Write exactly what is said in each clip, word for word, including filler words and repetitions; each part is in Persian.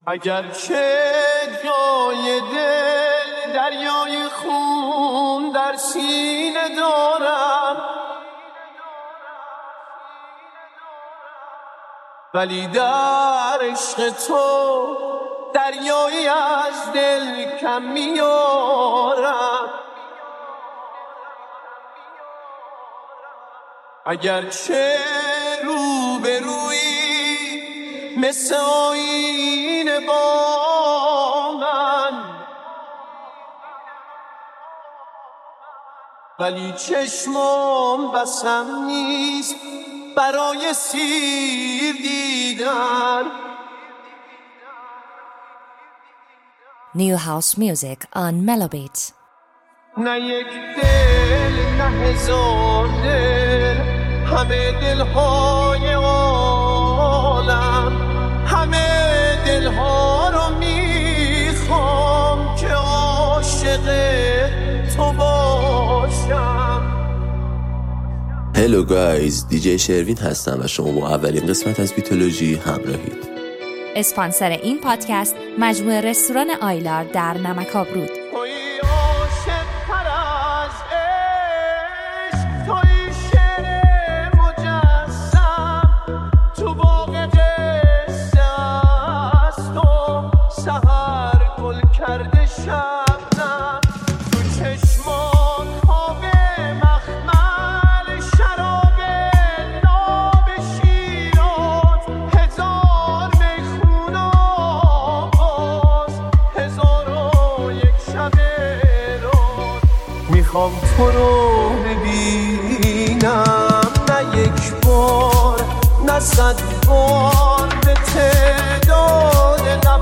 اگر چه جای دل دریای خون در سینه دارم، ولی در عشق تو دریایی از دل کم میارم. اگر چه رو به روی مثل آینه با من، ولی چشمم بسم نیست برای سیر دیدن. New house music on Melobeats. نه یک دل نه هزار دل، همه دلهای عالم، همه دلها رو میخوام که عاشق تو باشم. هلو گایز، دیجی شروین هستم و شما با اولین قسمت از بیتولوژی همراهید. اسپانسر این پادکست مجموعه رستوران آیلار در نمک‌آبرود. میخوام تو رو ببینم، نه یک بار نه صد بار، به تعداد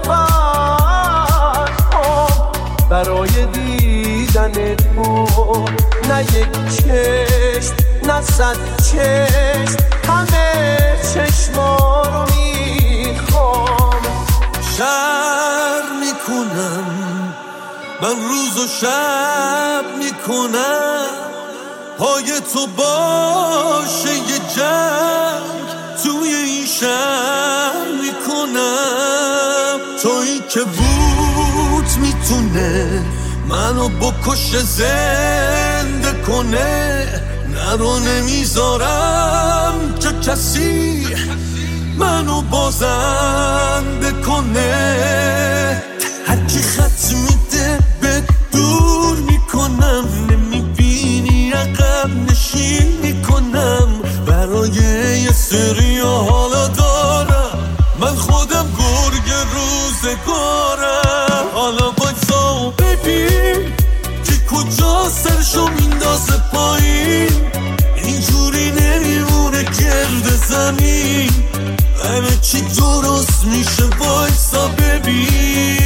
نفس‌هام برای دیدن تو. نه یک چشم نه صد چشم، همه چشما رو میخوام. شر میکنم من روز و شب میکنم، پای تو باشه یه جنگ توی این شهر میکنم. تویی که بود میتونه منو بکشه زنده کنه، نرو نمیذارم که کسی منو بازنده کنه. هرکی خط میده به دور میکنم، نمیبینی عقب نشین میکنم. برای یه سری حالا دارم، من خودم گرگ روزگارم. حالا بایستا ببین که کجا سرشو میندازه پایین، اینجوری نمیمونه گرد زمین. همه چی درست میشه، بایستا ببین.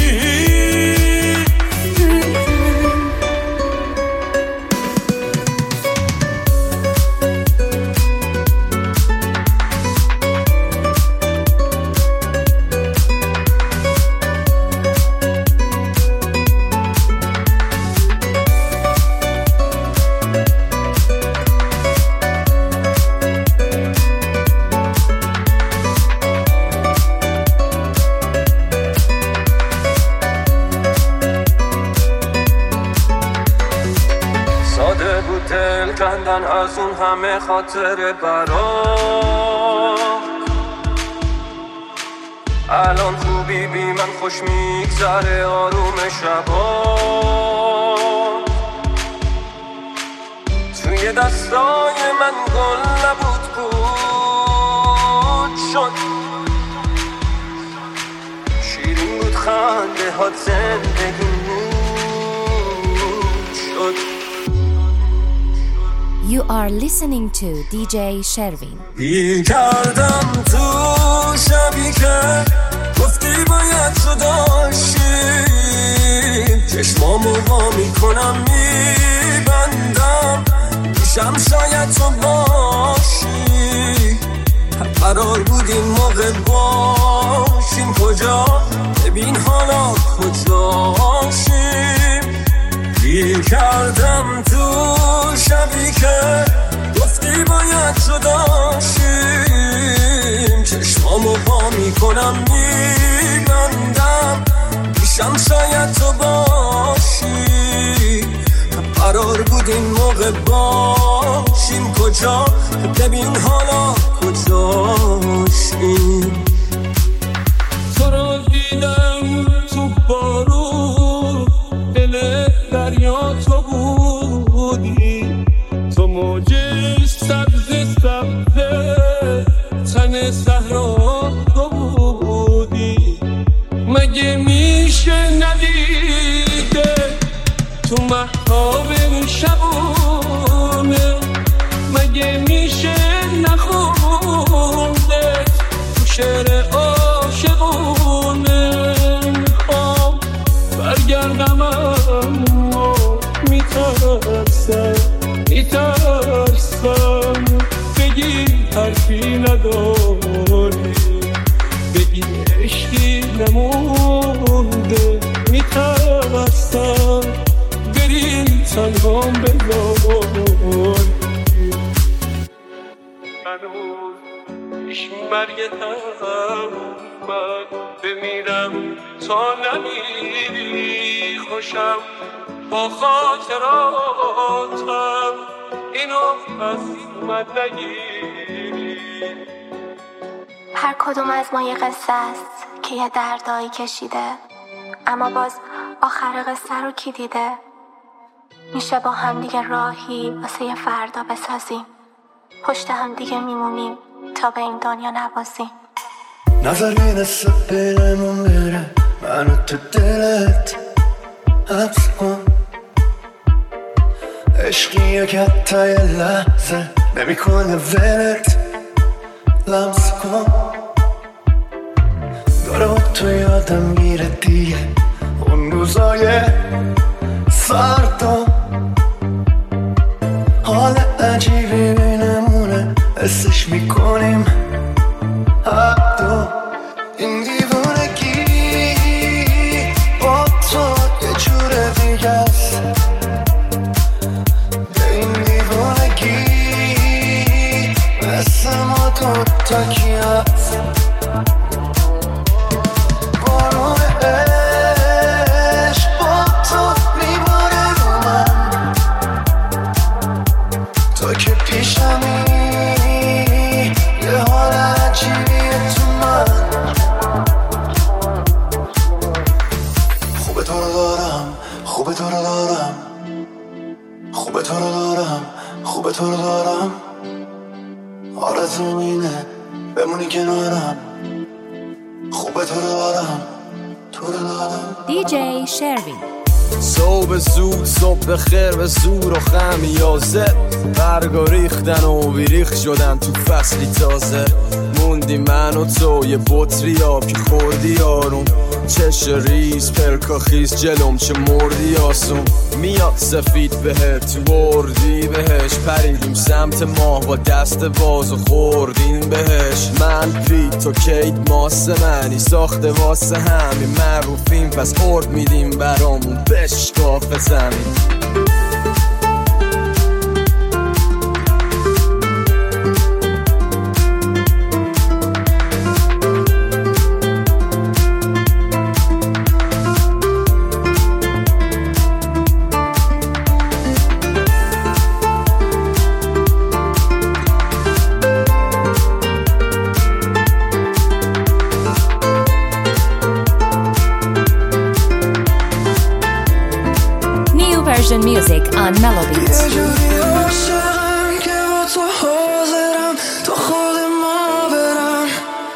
کندن از اون همه خاطر برام. الان خوبی بی من خوش میگذره آروم شبا. توی دستای من گل نبود بود شد، شیرین بود خنده ها زندگی نور شد. You are listening to دی جی شروین. گیر کردم تو شبی که گفتی باید تو داشتیم، چشمامو وا میکنم میبندم، پیشم شاید تو باشی. قرار بود این موقع باشیم کجا، ببین حالا کجاشیم. گیر کردم تو شبی که گفتی باید تو داشتیم، چشمامو پا میکنم میبندم، کجا ببین حالا کجاشیم تو رو دیدم تو بارون دل دریا تو بودی تو موج سبز سبز تن صحرا تو بودی مگه میشه ندیده تو مهتاب شبونه مگه میشه نخونده تو شعر عاشقونه میخوام برگردم اما میترسم میترسم بگی حرفی نداری بگی عشقی نمونده میترسم بری تنهام بذاری هنوز پیش مرگ من بمیرم تا نمیری خوشم با خاطراتم اینو از من نگیری هر کدوم از ما یه قصه است که یه دردایی کشیده اما باز آخر قصه رو کی دیده میشه با هم دیگه راهی واسه یه فردا بسازیم پشت هم دیگه میمونیم تا به این دنیا نبازیم نظری نصف بیرمون بره منو تو دلت حبس کن عشقیه که تا یه لحظه نمیکنه ولت لمس کن داره با تو یادم میره دیگه اون روزای سردم حال عجیبی بینمونه حسش میکنیم حدو این دیوونگی با تو یه جور دیگه است به این دیوونگی مثل ما دوتا کی هست بارون عشق با تو میباره رو من تو که پیشمی یه حال عجیبیه تو من خوبه تو رو دارم خوبه تو رو دارم خوبه تو رو دارم خوبه تو رو دارم آرزوم اینه بمونی کنارم خوبه تو رو دارم تو رو دارم دی جی شروین صبح زود صبح خیر به زور و خمیازه برگا ریختن و بیریخ شدن تو فصلی تازه موندی من و تو یه بطری آب که خوردی آروم چش ریز پرکا خیز جلوم چه مردی آسون میاد سفید بهت تو بردی بهش پریدیم سمت ماه با دست باز و خوردیم بهش من پی تو کیت ماست منی ساخته واسه همین معروفیم پس ارد میدیم برامون بشکاف زمین Music on Melodies. یه جوری عاشقم که با تو حاضرم تا خود ما برم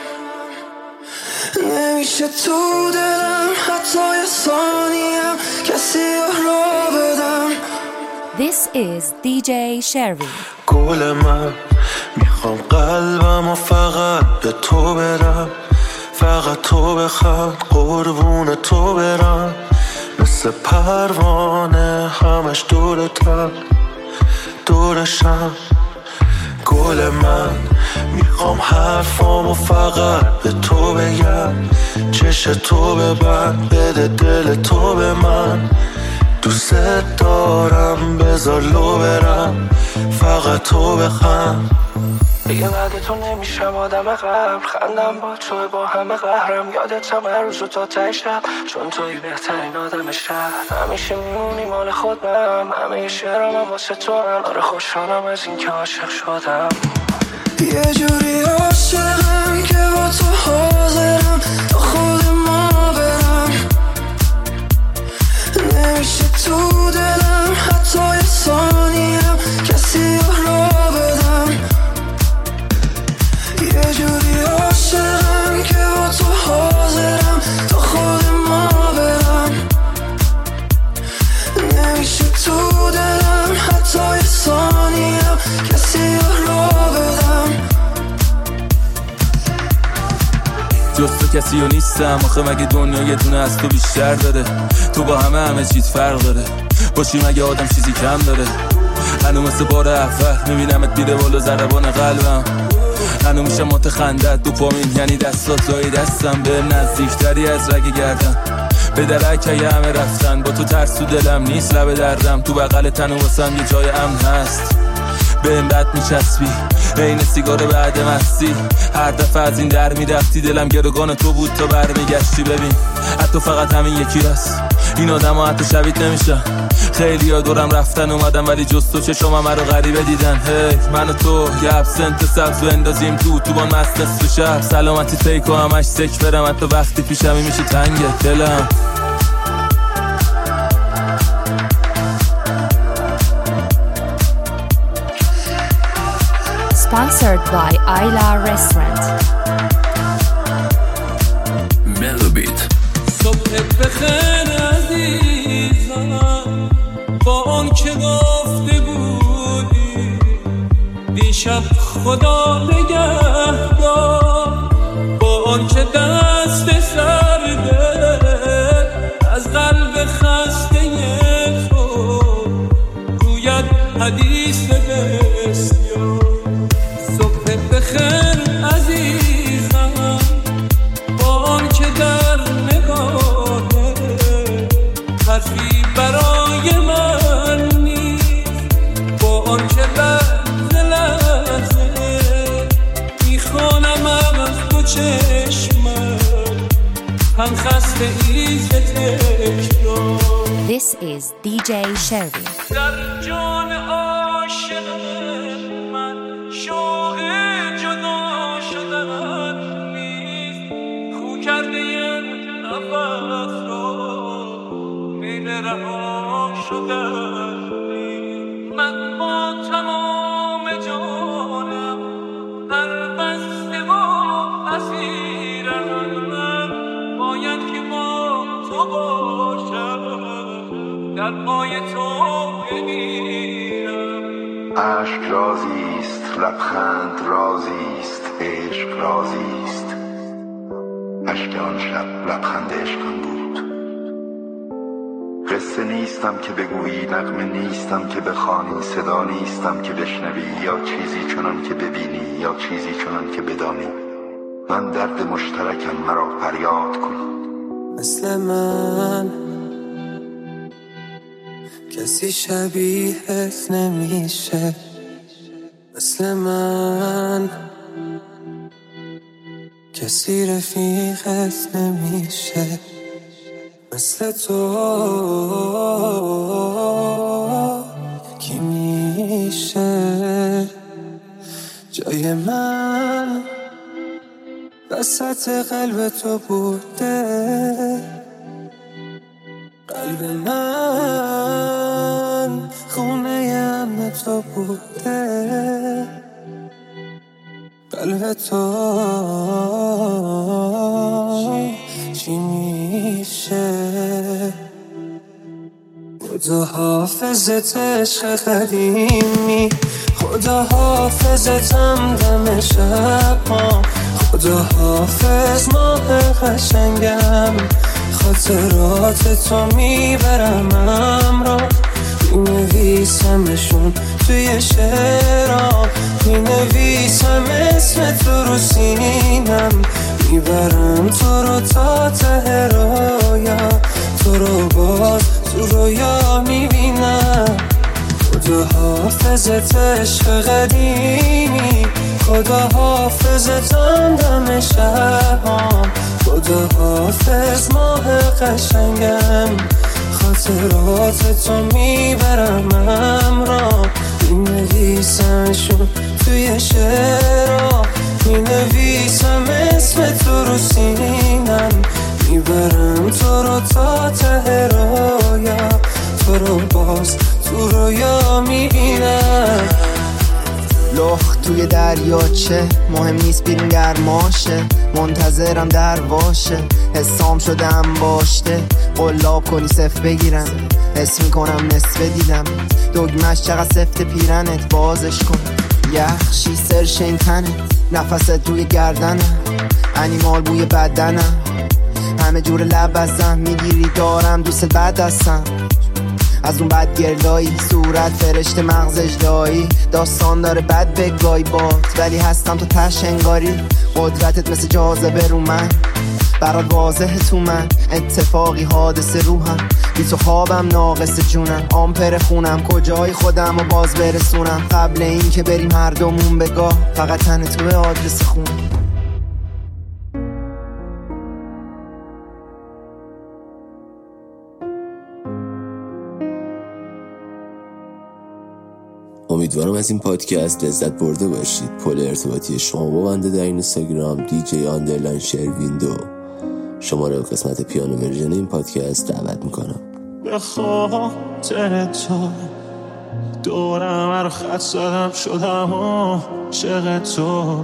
نمیشه تو دلم حتی یه ثانیم کسی را بدم This is دی جی شروین گل من میخوام قلبم و فقط به تو برم فقط تو بخواد قربون تو برم مثل پروانه همش دورتم دورشم گل من میخوام حرفامو فقط به تو بگم چش تو ببند بده دل تو به من دوست دارم بذار لو برم فقط تو بخند دیگه بعد تو نمیشم آدم قبل. خندم با تو با همه قهرم. یادتم هر روز و تا ته شب، چون توی بهترین آدم شهر. همیشه میمونی مال خودم، همه شعرام هم واسه تو هم. آره خوشحالم از این که عاشق شدم. یه جوری عاشقم که با تو حاضرم تا خود ما برم. نمیشه تو دلم حتی یه ثانیم کسی را بدم. یه جوری عاشقم که با تو حاضرم تا خود ما برم. نمیشه تو دلم حتی یه ثانیم کسی را بدم. جز تو کسی رو نیستم آخه، مگه دنیا یه دونه از تو بیشتر داره؟ تو با همه همه چیز فرق داره، باشی مگه آدم چیزی کم داره؟ هنو مثل بار اول میبینمت میره بالا ضربان قلبم. هنو میشه مات خندت دوپامین، یعنی دستات زای دستم به نزدیکتری از رگ گردن. به درک یه همه رفتن، با تو ترس تو دلم نیست لب دردم. تو بغل تن و واسم یه جای امن هست، به این بد میچسبی این سیگار بعد مستی. هر دفعه از این در میرفتی دلم گروگان تو بود تا برمیگشتی. ببین حتی فقط همین یکی هست، این آدم ها حتی شبیت نمیشن. خیلی ها دورم رفتن اومدم ولی جز تو چشم همه رو غریبه دیدن. هی من و تو یه ابسنت سبز و اندازیم تو تو بان مست نصف شب. سلامتی تیکو همش سک برم، حتی وقتی پیشمی میشه تنگه دلم. Sponsored by Ayla Restaurant. Melobit. صبح بخیر عزیزم، با آن که گفته بودی دیشب خدا نگهدار. با آن که دست سرده از قلب خسته تو گوید حدیث بسیار. صبح بخیر عزیزم، با آن که در نگاهه حرفی برای من نیست. با آن که لحظه لحظه میخوانم از دو چشمت هم خسته ایز تکرار. This is دی جی Shervin. در جان عاشق من شوق جدا شدن نیست. خو کرده یه نفس را میل رها شدن نیست. من با تمام جانم در بسته و اسیرم. من باید که با تو باشم، در پای تو بگیرم. عشق رازیست، لبخند رازیست، عشق رازیست. عشق آن شب لبخند عشقم بود. قصه نیستم که بگویی، نغمه نیستم که بخوانی، صدا نیستم که بشنوی، یا چیزی چنان که ببینی یا چیزی چنان که بدانی. من درد مشترکم، مرا فریاد کن. مثل من کسی شبیهت نمیشه، مثل من کسی رفیقت نمیشه. مثل تو کی میشه جای من وسط قلب تو بوده. قلب من خونه امن تو بوده. قلب تو چی میشه؟ خدا حافظت عشق قدیمی، خدا حافظتم دم شب ها، خدا حافظ ماه قشنگم، خاطرات تو میبرم امرا، مینویسمشون توی شعرام، مینویسم اسم تو رو سینم، میبرم تو رو تا ته رویا، تو رو باز تو رویا میبینم. خدا حافظ حافظت عشق قدیمی، خدا حافظتم دم شبام، خدا حافظ ماه قشنگم، خاطرات تو میبرم امرام، مینویسمشون توی شعرها، مینویسم اسم تو رو سینم، میبرم تو رو تا ته رویا، تو رو باز تو رویا میبینم. لخ توی دریاچه مهم نیست بیرون گرماشه، منتظرم در واشه، حسام شدم باشته، قلاب کنی صف بگیرم، حس میکنم نصف دیدم، دگمش چقدر سفت پیرنت بازش کن، یخشی سرش این تنه، نفست روی گردنم، انیمال بوی بدنم، همه جور لب بستم، میگیری دارم دوست بد هستم، از اون بد گردایی، صورت فرشت مغز اجدایی، داستان داره بد بگای بات، ولی هستم تو تش انگاری، قدرتت مثل جاذبه رو من، برات واضحه تو من، اتفاقی حادثه روحم، بی تو خوابم ناقص جونم، آمپر خونم، کجای خودم و باز برسونم، قبل این که بریم هر دومون بگاه، فقط تن تو به آدرس خون. امیدوارم از این پادکست لذت برده باشید. پل ارتباطی شما با بنده در اینستاگرام دی جی آندرلاین شروین دو. شما رو قسمت پیانو ورژن این پادکست دعوت میکنم. به خاطر تو دورم هر خط زدم شدم عاشق تو،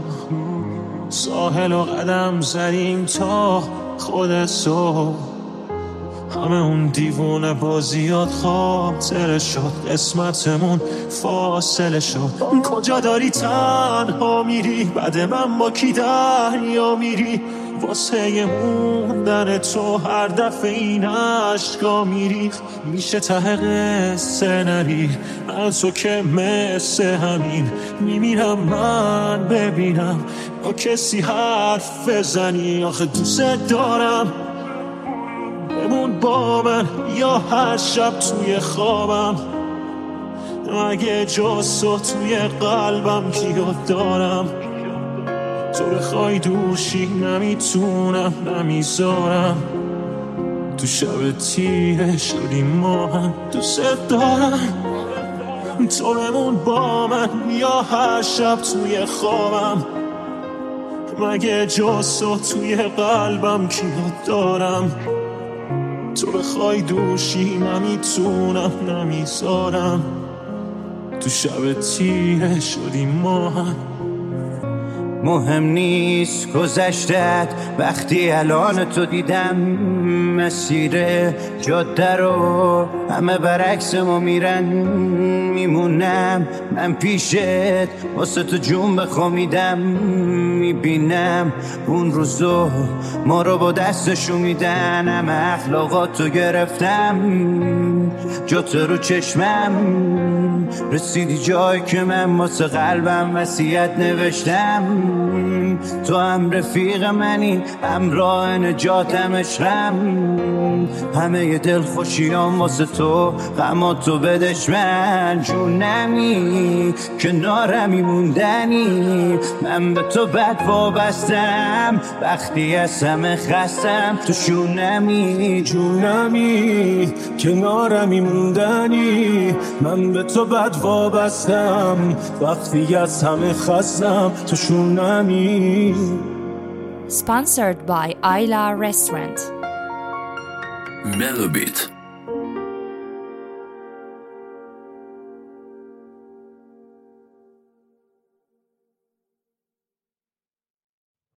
ساحل و قدم زدیم تا خودت تو، همه اون دیوونه بازیات خاطره شد، قسمتمون فاصله شد، کجا داری تنها میری، بعد من با کی دریا میری، واسه موندن تو هر دفعه این عشقا میری، میشه ته قصه نری، من تو که مثل همین میمیرم من ببینم با کسی حرف بزنی، آخه دوست دارم بمون با من یا هر شب توی خوابم، اگه جز تو توی قلبم کیو دارم، تو بخوای دوشی نمیتونم نمیذارم، تو شب تیه شدی ما هم دوست دارم، تو بمون با من یا هر شب توی خوابم، مگه جز تو توی قلبم کیو دارم، تو بخوای دوشی نمیتونم نمیذارم، تو شب تیه شدی ما هم. مهم نیست گذشتت وقتی الان تو دیدم، مسیر جاده رو همه برعکس ما میرن، میمونم من پیشت واسه تو جون بخومیدم، میبینم اون روزو ما رو با دستشو میدن، همه اخلاقاتو گرفتم جات رو چشمم، رسیدی جایی که من واسه قلبم وصیت نوشتم، تو هم رفیق منی همراه نجاتم عشقم، همه ی دل خوشیام واسه تو غماتو بدش من، جونمی کنارمی موندنی، من به تو بد وابستم وقتی از همه خستم، تو شونمی جونمی کنارمی موندنی، من به تو بد وابستم وقتی از همه خستم، تو شونمی. Sponsored by Ayla Restaurant. Melobit.